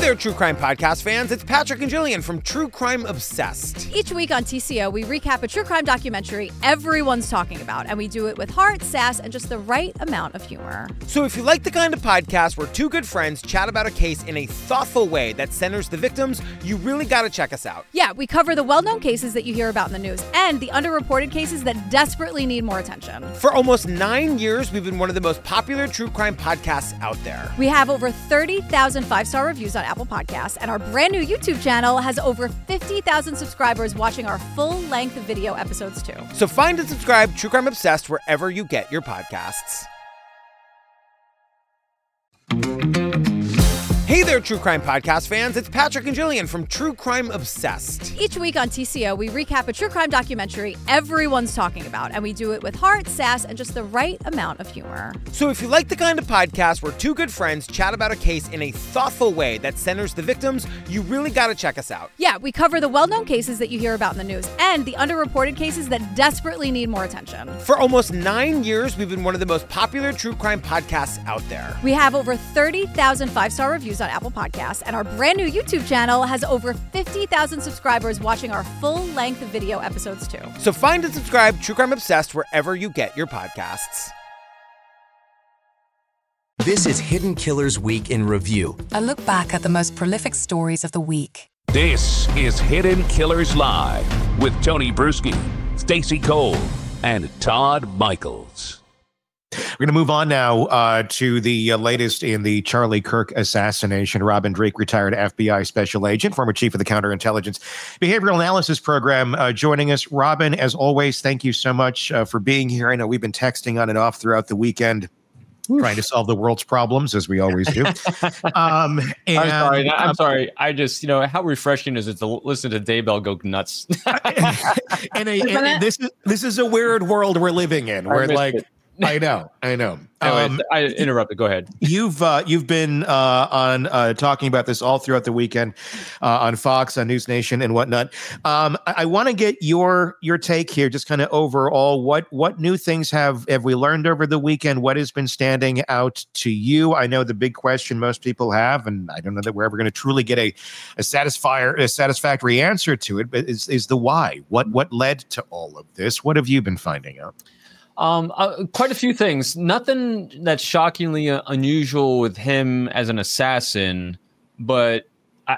there, True Crime Podcast fans. It's Patrick and Jillian from True Crime Obsessed. Each week on TCO, we recap a true crime documentary everyone's talking about, and we do it with heart, sass, and just the right amount of humor. So if you like the kind of podcast where two good friends chat about a case in a thoughtful way that centers the victims, you really gotta check us out. Yeah, we cover the well-known cases that you hear about in the news and the underreported cases that desperately need more attention. For almost 9 years, we've been one of the most popular true crime podcasts out there. We have over 30,000 five-star reviews on Apple Podcasts, and our brand new YouTube channel has over 50,000 subscribers watching our full-length video episodes too. So find and subscribe True Crime Obsessed wherever you get your podcasts. Hey there, True Crime Podcast fans. It's Patrick and Jillian from True Crime Obsessed. Each week on TCO, we recap a true crime documentary everyone's talking about, and we do it with heart, sass, and just the right amount of humor. So if you like the kind of podcast where two good friends chat about a case in a thoughtful way that centers the victims, you really gotta check us out. Yeah, we cover the well-known cases that you hear about in the news and the underreported cases that desperately need more attention. For almost 9 years, we've been one of the most popular true crime podcasts out there. We have over 30,000 five-star reviews on Apple Podcasts, and our brand new YouTube channel has over 50,000 subscribers watching our full-length video episodes too. So find and subscribe True Crime Obsessed wherever you get your podcasts. This is Hidden Killers Week in Review. A look back at the most prolific stories of the week. This is Hidden Killers Live with Tony Bruschi, Stacey Cole, and Todd Michaels. We're going to move on now to the latest in the Charlie Kirk assassination. Robin Drake, retired FBI special agent, former chief of the Counterintelligence Behavioral Analysis Program, joining us. Robin, as always, thank you so much for being here. I know we've been texting on and off throughout the weekend, trying to solve the world's problems, as we always do. I'm sorry. I just, how refreshing is it to listen to Daybell go nuts? This is a weird world we're living in, where I know. Anyways, I interrupted. Go ahead. You've been on talking about this all throughout the weekend on Fox, on News Nation, and whatnot. I want to get your take here, just kind of overall. What new things have we learned over the weekend? What has been standing out to you? I know the big question most people have, and I don't know that we're ever going to truly get a satisfactory answer to it, but is the why. What led to all of this? What have you been finding out? Quite a few things. Nothing that's shockingly unusual with him as an assassin. But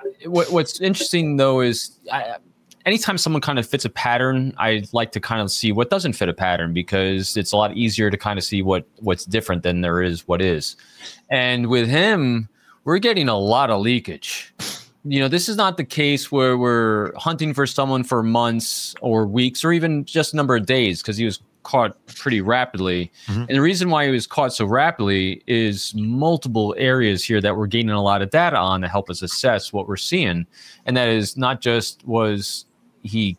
what's interesting, though, is anytime someone kind of fits a pattern, I like to kind of see what doesn't fit a pattern, because it's a lot easier to kind of see what's different than there is what is. And with him, we're getting a lot of leakage. This is not the case where we're hunting for someone for months or weeks or even just a number of days, because he was caught pretty rapidly. Mm-hmm. And the reason why he was caught so rapidly is multiple areas here that we're gaining a lot of data on to help us assess what we're seeing. And that is not just was he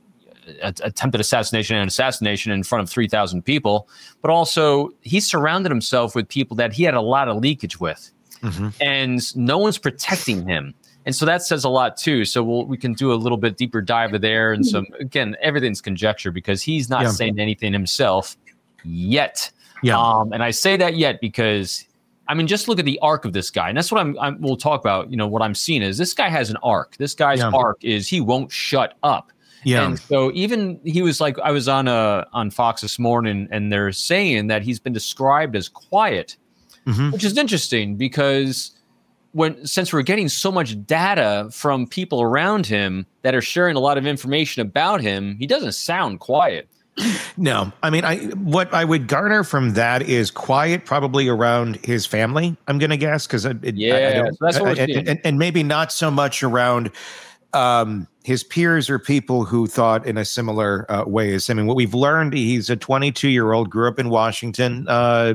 attempted assassination in front of 3,000 people, but also he surrounded himself with people that he had a lot of leakage with. Mm-hmm. And no one's protecting him. And so that says a lot too. So we can do a little bit deeper dive there. And again, everything's conjecture, because he's not saying anything himself yet. Yeah. And I say that yet because, just look at the arc of this guy. And that's what we'll talk about. What I'm seeing is this guy has an arc. This guy's arc is he won't shut up. Yeah. And so even he was like, I was on Fox this morning, and they're saying that he's been described as quiet, which is interesting, because since we're getting so much data from people around him that are sharing a lot of information about him, he doesn't sound quiet. No, what I would garner from that is quiet, probably around his family, I'm going to guess, because that's what we're seeing. And maybe not so much around his peers or people who thought in a similar way as him. What we've learned, he's a 22-year-old, grew up in Washington,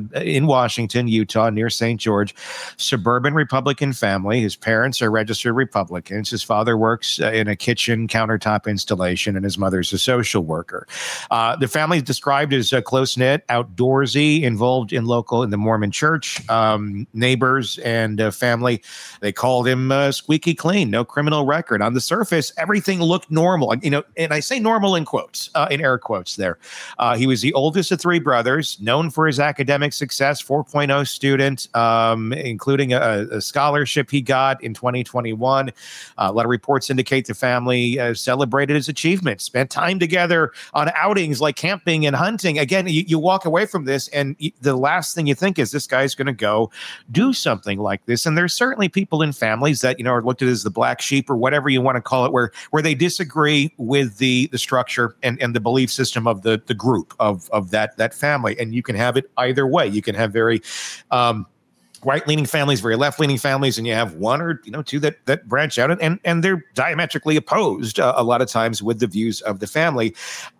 Utah, near St. George, suburban Republican family. His parents are registered Republicans. His father works in a kitchen countertop installation, and his mother's a social worker. The family is described as close-knit, outdoorsy, involved in the Mormon church, neighbors and family. They called him squeaky clean, no criminal record. On the surface, everything everything looked normal. And I say normal in quotes, in air quotes there. He was the oldest of three brothers, known for his academic success, 4.0 student, including a scholarship he got in 2021. A lot of reports indicate the family celebrated his achievements, spent time together on outings like camping and hunting. Again, you walk away from this and the last thing you think is this guy's going to go do something like this. And there's certainly people in families that, are looked at as the black sheep or whatever you want to call it, where they disagree with the structure and the belief system of the group of that family. And you can have it either way. You can have very right-leaning families, very left-leaning families, and you have one or two that branch out and they're diametrically opposed a lot of times with the views of the family.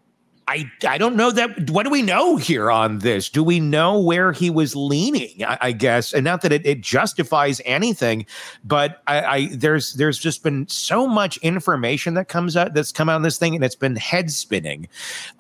I don't know that. What do we know here on this? Do we know where he was leaning? I guess, and not that it justifies anything, but there's just been so much information that's come out in this thing, and it's been head spinning.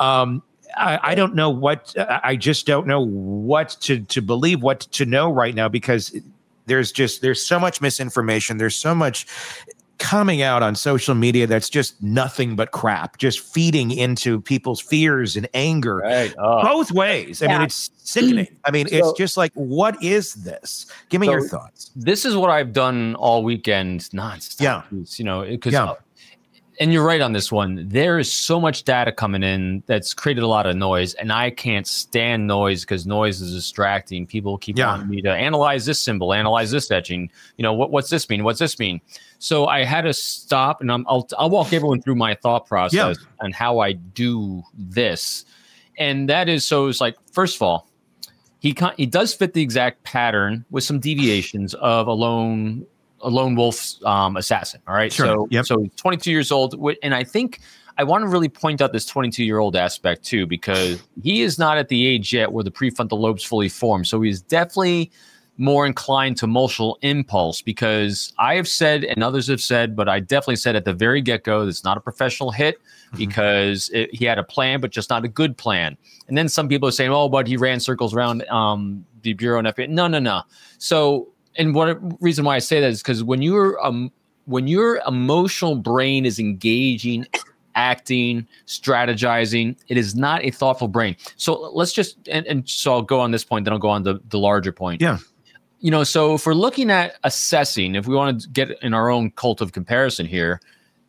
I don't know what. I just don't know what to believe, what to know right now, because there's so much misinformation. There's so much coming out on social media that's just nothing but crap, just feeding into people's fears and anger both ways. I mean, it's sickening. I mean, it's just like, what is this? Give me your thoughts. This is what I've done all weekend nonstop. Yeah. And you're right on this one. There is so much data coming in that's created a lot of noise, and I can't stand noise because noise is distracting. People keep wanting me to analyze this symbol, analyze this etching. What's this mean? What's this mean? So I had to stop, and I'll walk everyone through my thought process and how I do this. And that is, so it's like, first of all, he does fit the exact pattern with some deviations of a lone wolf assassin. All right. Sure. So he's 22 years old. And I think I want to really point out this 22-year-old aspect too, because he is not at the age yet where the prefrontal lobe's fully formed. So he's definitely more inclined to emotional impulse, because I have said, and others have said, but I definitely said at the very get-go, that's not a professional hit because he had a plan, but just not a good plan. And then some people are saying, oh, but he ran circles around the Bureau and FBI. No. So, and one reason why I say that is because when your emotional brain is engaging, acting, strategizing, it is not a thoughtful brain. So let's just, and so I'll go on this point, then I'll go on the larger point. Yeah. So if we're looking at assessing, if we want to get in our own cult of comparison here,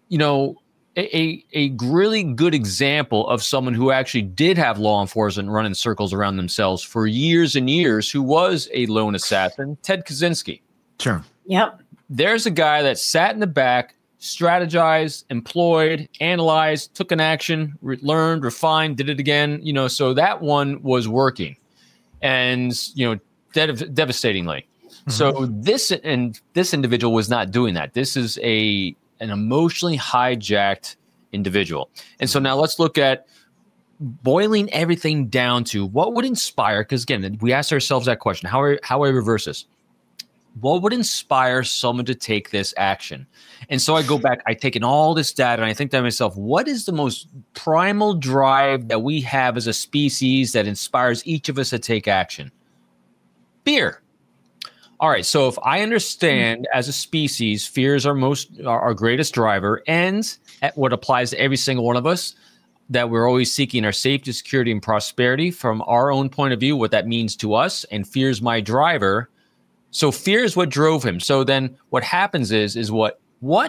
a really good example of someone who actually did have law enforcement running circles around themselves for years and years, who was a lone assassin, Ted Kaczynski. Sure. Yep. There's a guy that sat in the back, strategized, employed, analyzed, took an action, learned, refined, did it again. So that one was working, and devastatingly. Mm-hmm. So this individual was not doing that. This is an emotionally hijacked individual. And so now let's look at boiling everything down to what would inspire, because again, we asked ourselves that question, how I reverse this. What would inspire someone to take this action? And so I go back, I take in all this data, and I think to myself, what is the most primal drive that we have as a species that inspires each of us to take action? Fear. All right. So if I understand as a species, fear is our greatest driver, and what applies to every single one of us, that we're always seeking our safety, security, and prosperity from our own point of view, what that means to us, and fear is my driver. So fear is what drove him. So then what happens is what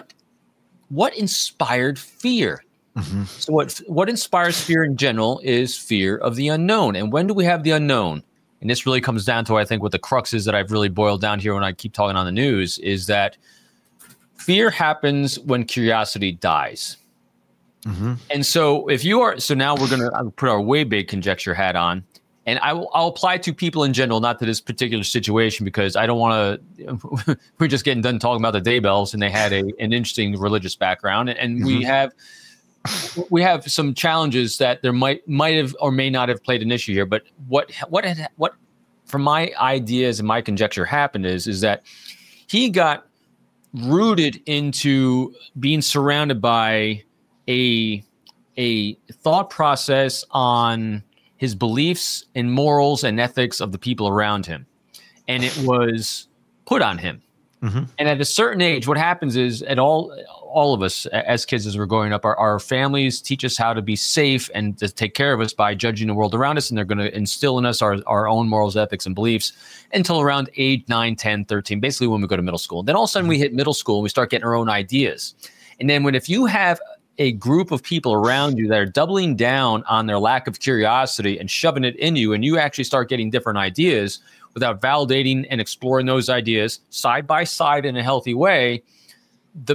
inspired fear? Mm-hmm. So what inspires fear in general is fear of the unknown. And when do we have the unknown? And this really comes down to, I think, what the crux is that I've really boiled down here when I keep talking on the news, is that fear happens when curiosity dies. Mm-hmm. And so now we're going to put our way big conjecture hat on, and I'll apply to people in general, not to this particular situation, because I don't want to, we're just getting done talking about the Daybells, and they had an interesting religious background. And mm-hmm. we have some challenges that there might have or may not have played an issue here. But what from my ideas and my conjecture happened is that he got rooted into being surrounded by a thought process on his beliefs and morals and ethics of the people around him, and it was put on him. Mm-hmm. And at a certain age, what happens is all of us as kids, as we're growing up, our families teach us how to be safe and to take care of us by judging the world around us. And they're going to instill in us our own morals, ethics, and beliefs until around age 9, 10, 13, basically when we go to middle school. Then all of a sudden we hit middle school and we start getting our own ideas. And then if you have a group of people around you that are doubling down on their lack of curiosity and shoving it in you, and you actually start getting different ideas without validating and exploring those ideas side by side in a healthy way, the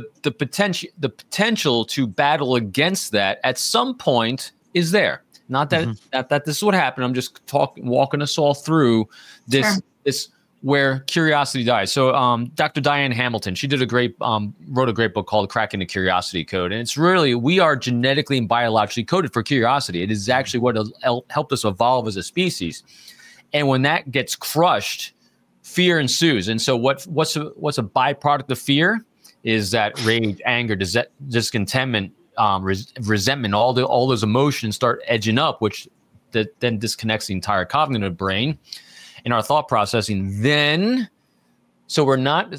potential to battle against that at some point is there. Not that this is what happened. I'm just walking us all through this. Sure. This where curiosity dies. So Dr. Diane Hamilton, she did wrote a great book called Cracking the Curiosity Code. And it's really, we are genetically and biologically coded for curiosity. It is actually what helped us evolve as a species. And when that gets crushed, fear ensues. And so what's a byproduct of fear is that rage, anger, discontentment, resentment, all those emotions start edging up, which then disconnects the entire cognitive brain and our thought processing. Then, so we're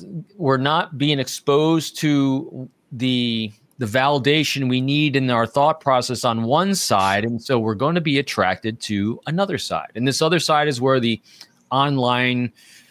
not being exposed to the validation we need in our thought process on one side. And so we're going to be attracted to another side. And this other side is where the online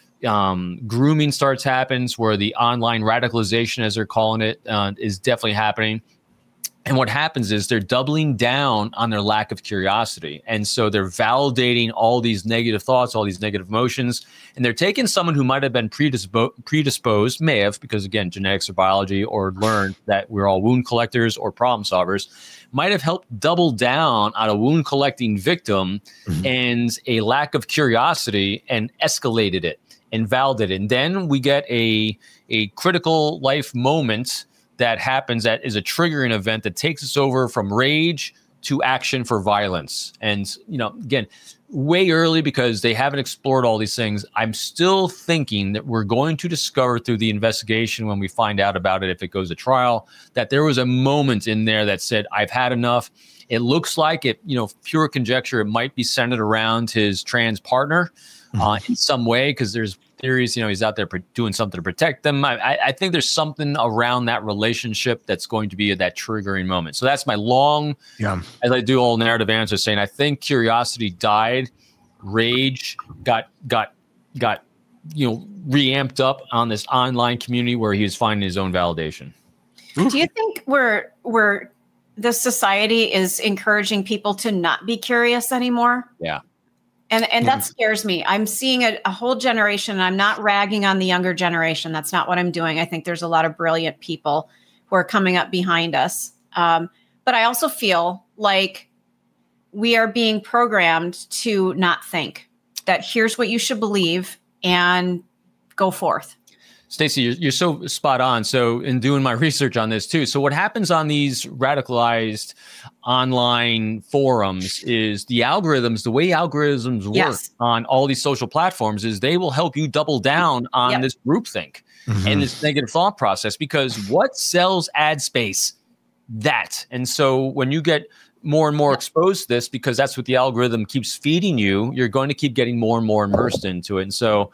grooming happens, where the online radicalization, as they're calling it, is definitely happening. And what happens is they're doubling down on their lack of curiosity. And so they're validating all these negative thoughts, all these negative emotions. And they're taking someone who might have been predisposed, may have, because again, genetics or biology, or learned that we're all wound collectors or problem solvers, might have helped double down on a wound collecting victim and a lack of curiosity and escalated it and validated it. And then we get a critical life moment that happens, that is a triggering event that takes us over from rage to action for violence. And, again, way early, because they haven't explored all these things. I'm still thinking that we're going to discover through the investigation, when we find out about it, if it goes to trial, that there was a moment in there that said, I've had enough. It looks like it, pure conjecture, it might be centered around his trans partner in some way, because there's theories, he's out there doing something to protect them. I think there's something around that relationship that's going to be that triggering moment. So that's my long, as I do all narrative answer, saying I think curiosity died, rage got reamped up on this online community where he was finding his own validation. Do you think we're this society is encouraging people to not be curious anymore? Yeah. And that scares me. I'm seeing a whole generation, and I'm not ragging on the younger generation. That's not what I'm doing. I think there's a lot of brilliant people who are coming up behind us. But I also feel like we are being programmed to not think, that here's what you should believe and go forth. Stacey, you're so spot on. So in doing my research on this too, so what happens on these radicalized online forums is the way algorithms work on all these social platforms is they will help you double down on this groupthink and this negative thought process, because what sells ad space? That. And so when you get more and more exposed to this, because that's what the algorithm keeps feeding you, you're going to keep getting more and more immersed into it. And so,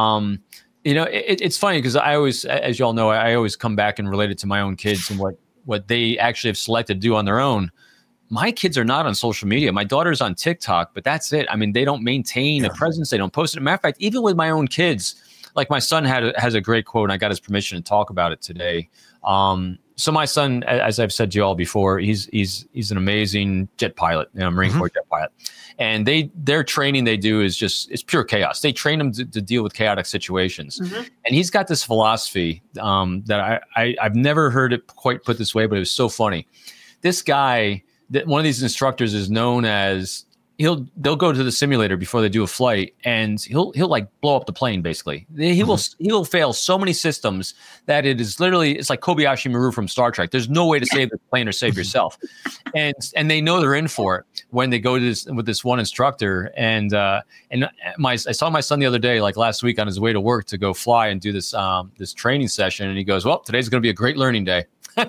it's funny because I always, as you all know, I always come back and relate it to my own kids and what they actually have selected to do on their own. My kids are not on social media. My daughter's on TikTok, but that's it. I mean, they don't maintain a presence. They don't post it. As a matter of fact, even with my own kids, like my son has a great quote, and I got his permission to talk about it today. So my son, as I've said to you all before, he's an amazing jet pilot, Marine Corps jet pilot. And their training they do is it's pure chaos. They train him to deal with chaotic situations. And he's got this philosophy that I've never heard it quite put this way, but it was so funny. This guy, one of these instructors, is known as, they'll go to the simulator before they do a flight, and he'll like blow up the plane. Basically, he will fail so many systems that it's like Kobayashi Maru from Star Trek. There's no way to save the plane or save yourself, and they know they're in for it when they go to this with this one instructor. And I saw my son the other day, like last week, on his way to work to go fly and do this training session, and he goes, "Well, today's going to be a great learning day."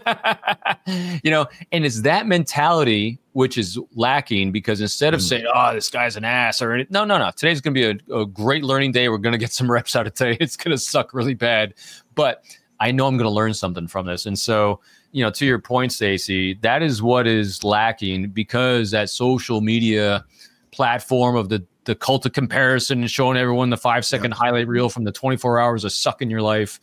And it's that mentality which is lacking, because instead of saying, "Oh, this guy's an ass," or no, today's going to be a great learning day. We're going to get some reps out of today. It's going to suck really bad, but I know I'm going to learn something from this. And so, to your point, Stacey, that is what is lacking, because that social media platform of the cult of comparison and showing everyone the 5-second highlight reel from the 24 hours of sucking your life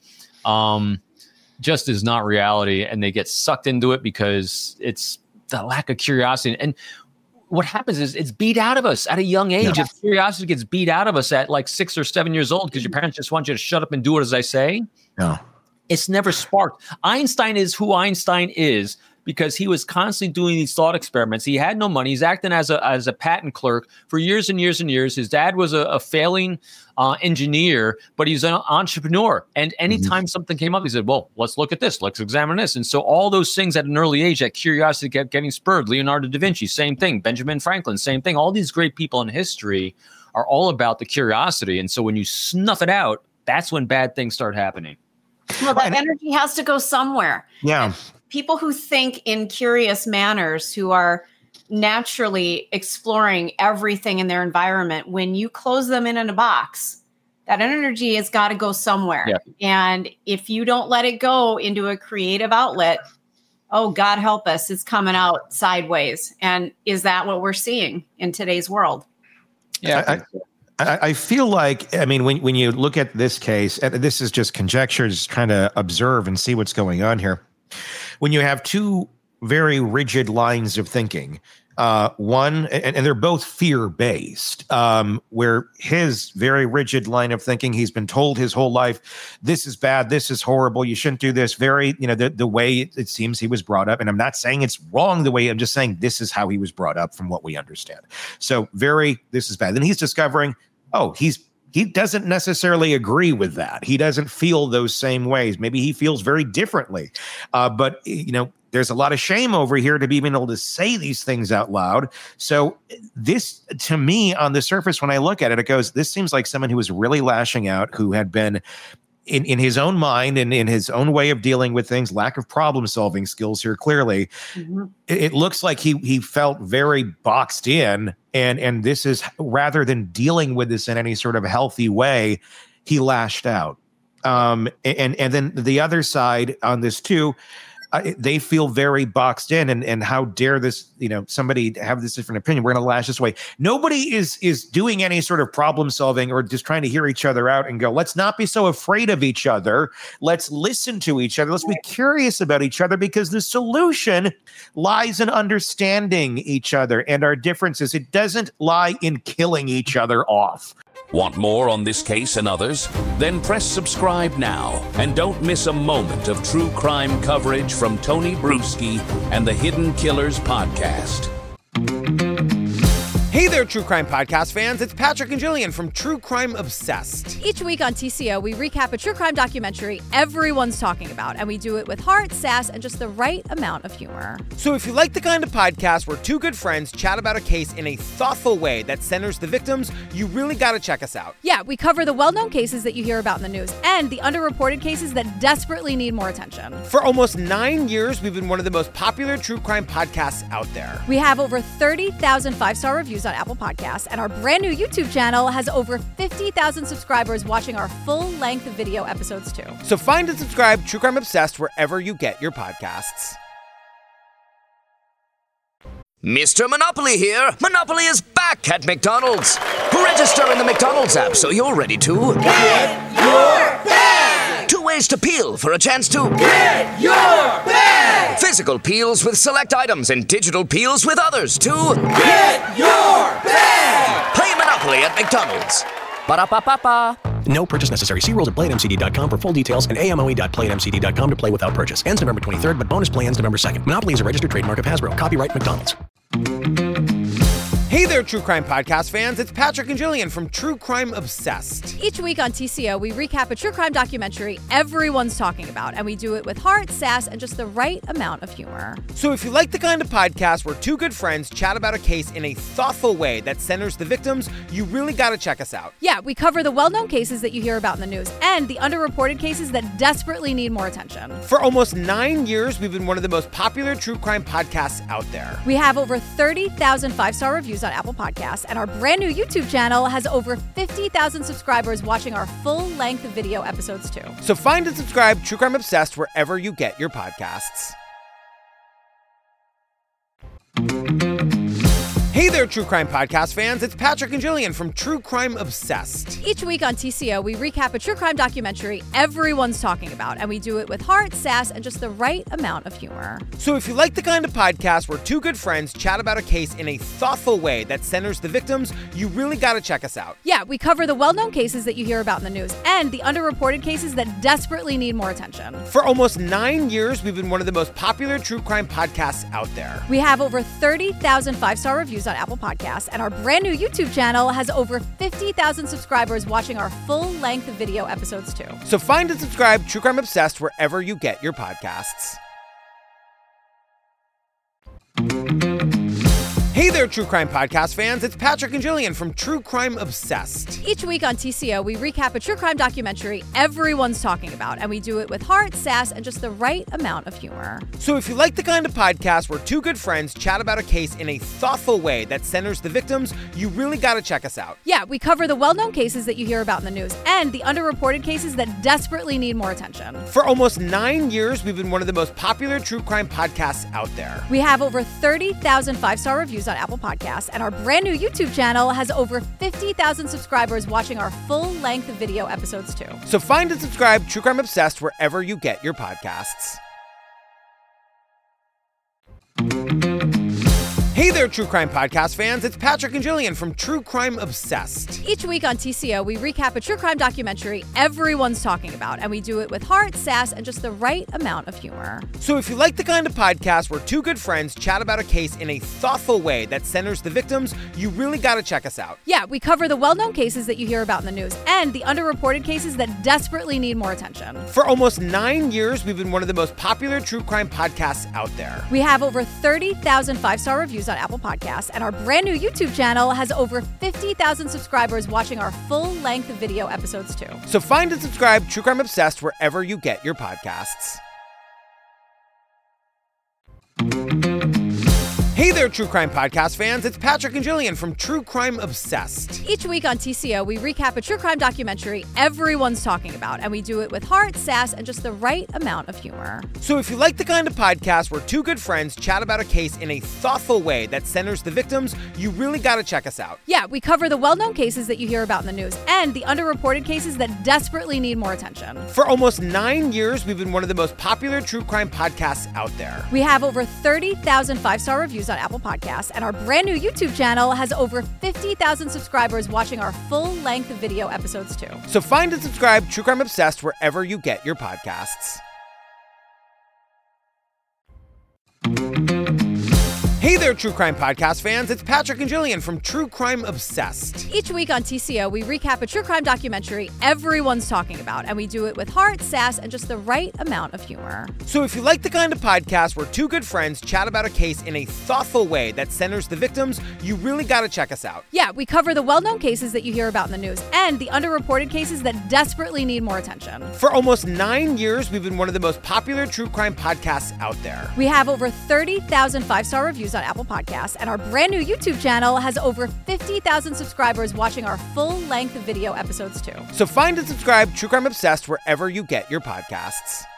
just is not reality. And they get sucked into it because it's the lack of curiosity. And what happens is it's beat out of us at a young age. If curiosity gets beat out of us at like 6 or 7 years old because your parents just want you to shut up and do it as I say, it's never sparked. Einstein is who Einstein is because he was constantly doing these thought experiments. He had no money. He's acting as a patent clerk for years and years and years. His dad was a failing engineer, but he's an entrepreneur. And anytime something came up, he said, well, let's look at this. Let's examine this. And so all those things at an early age, that curiosity kept getting spurred. Leonardo da Vinci, same thing. Benjamin Franklin, same thing. All these great people in history are all about the curiosity. And so when you snuff it out, that's when bad things start happening. Well, that energy has to go somewhere. Yeah. People who think in curious manners, who are naturally exploring everything in their environment, when you close them in a box, that energy has got to go somewhere. Yeah. And if you don't let it go into a creative outlet, oh, God help us, it's coming out sideways. And is that what we're seeing in today's world? Yeah. I feel like, when you look at this case, and this is just conjecture, just trying to observe and see what's going on here. When you have two very rigid lines of thinking, one, and they're both fear-based, where his very rigid line of thinking, he's been told his whole life, this is bad, this is horrible, you shouldn't do this, the way it seems he was brought up. And I'm not saying it's wrong the way, I'm just saying this is how he was brought up from what we understand. So this is bad. Then he's discovering, he doesn't necessarily agree with that. He doesn't feel those same ways. Maybe he feels very differently. But there's a lot of shame over here to be able to say these things out loud. So this, to me, on the surface, when I look at it, this seems like someone who was really lashing out, who had been in his own mind and in his own way of dealing with things, lack of problem solving skills here. Clearly, it looks like he felt very boxed in, and this is, rather than dealing with this in any sort of healthy way, he lashed out. And then the other side on this too, they feel very boxed in, and how dare this, somebody have this different opinion. We're going to lash this way. Nobody is doing any sort of problem solving or just trying to hear each other out and go, let's not be so afraid of each other. Let's listen to each other. Let's be curious about each other, because the solution lies in understanding each other and our differences. It doesn't lie in killing each other off. Want more on this case and others? Then press subscribe now and don't miss a moment of true crime coverage from Tony Bruschi and the Hidden Killers podcast. Hey there, True Crime Podcast fans. It's Patrick and Jillian from True Crime Obsessed. Each week on TCO, we recap a true crime documentary everyone's talking about, and we do it with heart, sass, and just the right amount of humor. So if you like the kind of podcast where two good friends chat about a case in a thoughtful way that centers the victims, you really got to check us out. Yeah, we cover the well-known cases that you hear about in the news and the underreported cases that desperately need more attention. For almost 9 years, we've been one of the most popular true crime podcasts out there. We have over 30,000 5-star reviews on Apple Podcasts, and our brand new YouTube channel has over 50,000 subscribers watching our full-length video episodes too. So find and subscribe True Crime Obsessed wherever you get your podcasts. Mr. Monopoly here. Monopoly is back at McDonald's. Register in the McDonald's app so you're ready to get your bag. 2 ways to peel for a chance to get your bag. Physical peels with select items and digital peels with others to get your bag. Play Monopoly at McDonald's. Ba-da-ba-ba-ba. No purchase necessary. See rules at playatmcd.com for full details and amoe.playatmcd.com to play without purchase. Ends November 23rd, but bonus play ends November 2nd. Monopoly is a registered trademark of Hasbro. Copyright McDonald's. Hey there, True Crime Podcast fans. It's Patrick and Jillian from True Crime Obsessed. Each week on TCO, we recap a true crime documentary everyone's talking about, and we do it with heart, sass, and just the right amount of humor. So if you like the kind of podcast where two good friends chat about a case in a thoughtful way that centers the victims, you really got to check us out. Yeah, we cover the well-known cases that you hear about in the news and the underreported cases that desperately need more attention. For almost 9 years, we've been one of the most popular true crime podcasts out there. We have over 30,000 5-star reviews on on Apple Podcasts, and our brand new YouTube channel has over 50,000 subscribers watching our full-length video episodes too. So find and subscribe True Crime Obsessed wherever you get your podcasts. Hey there, True Crime Podcast fans. It's Patrick and Jillian from True Crime Obsessed. Each week on TCO, we recap a true crime documentary everyone's talking about, and we do it with heart, sass, and just the right amount of humor. So if you like the kind of podcast where two good friends chat about a case in a thoughtful way that centers the victims, you really got to check us out. Yeah, we cover the well-known cases that you hear about in the news and the underreported cases that desperately need more attention. For almost 9 years, we've been one of the most popular true crime podcasts out there. We have over 30,000 five-star reviews on Apple Podcasts, and our brand new YouTube channel has over 50,000 subscribers watching our full-length video episodes too. So find and subscribe True Crime Obsessed wherever you get your podcasts. Hey there, True Crime Podcast fans. It's Patrick and Jillian from True Crime Obsessed. Each week on TCO, we recap a true crime documentary everyone's talking about, and we do it with heart, sass, and just the right amount of humor. So if you like the kind of podcast where two good friends chat about a case in a thoughtful way that centers the victims, you really got to check us out. Yeah, we cover the well-known cases that you hear about in the news and the underreported cases that desperately need more attention. For almost 9 years, we've been one of the most popular true crime podcasts out there. We have over 30,000 five-star reviews on Apple Podcasts, and our brand new YouTube channel has over 50,000 subscribers watching our full-length video episodes too. So find and subscribe True Crime Obsessed wherever you get your podcasts. Hey there, True Crime Podcast fans. It's Patrick and Jillian from True Crime Obsessed. Each week on TCO, we recap a true crime documentary everyone's talking about, and we do it with heart, sass, and just the right amount of humor. So if you like the kind of podcast where two good friends chat about a case in a thoughtful way that centers the victims, you really got to check us out. Yeah, we cover the well-known cases that you hear about in the news and the underreported cases that desperately need more attention. For almost 9 years, we've been one of the most popular true crime podcasts out there. We have over 30,000 five-star reviews on Apple Podcasts, and our brand new YouTube channel has over 50,000 subscribers watching our full-length video episodes too. So find and subscribe True Crime Obsessed wherever you get your podcasts. Hey there, True Crime Podcast fans. It's Patrick and Jillian from True Crime Obsessed. Each week on TCO, we recap a true crime documentary everyone's talking about, and we do it with heart, sass, and just the right amount of humor. So if you like the kind of podcast where two good friends chat about a case in a thoughtful way that centers the victims, you really got to check us out. Yeah, we cover the well-known cases that you hear about in the news and the underreported cases that desperately need more attention. For almost 9 years, we've been one of the most popular true crime podcasts out there. We have over 30,000 five-star reviews on Apple Podcasts, and our brand new YouTube channel has over 50,000 subscribers watching our full-length video episodes too. So find and subscribe True Crime Obsessed wherever you get your podcasts. Hey there, True Crime Podcast fans. It's Patrick and Jillian from True Crime Obsessed. Each week on TCO, we recap a true crime documentary everyone's talking about, and we do it with heart, sass, and just the right amount of humor. So if you like the kind of podcast where two good friends chat about a case in a thoughtful way that centers the victims, you really got to check us out. Yeah, we cover the well-known cases that you hear about in the news and the underreported cases that desperately need more attention. For almost 9 years, we've been one of the most popular true crime podcasts out there. We have over 30,000 five-star reviews on Apple Podcasts, and our brand new YouTube channel has over 50,000 subscribers watching our full-length video episodes too. So find and subscribe True Crime Obsessed wherever you get your podcasts.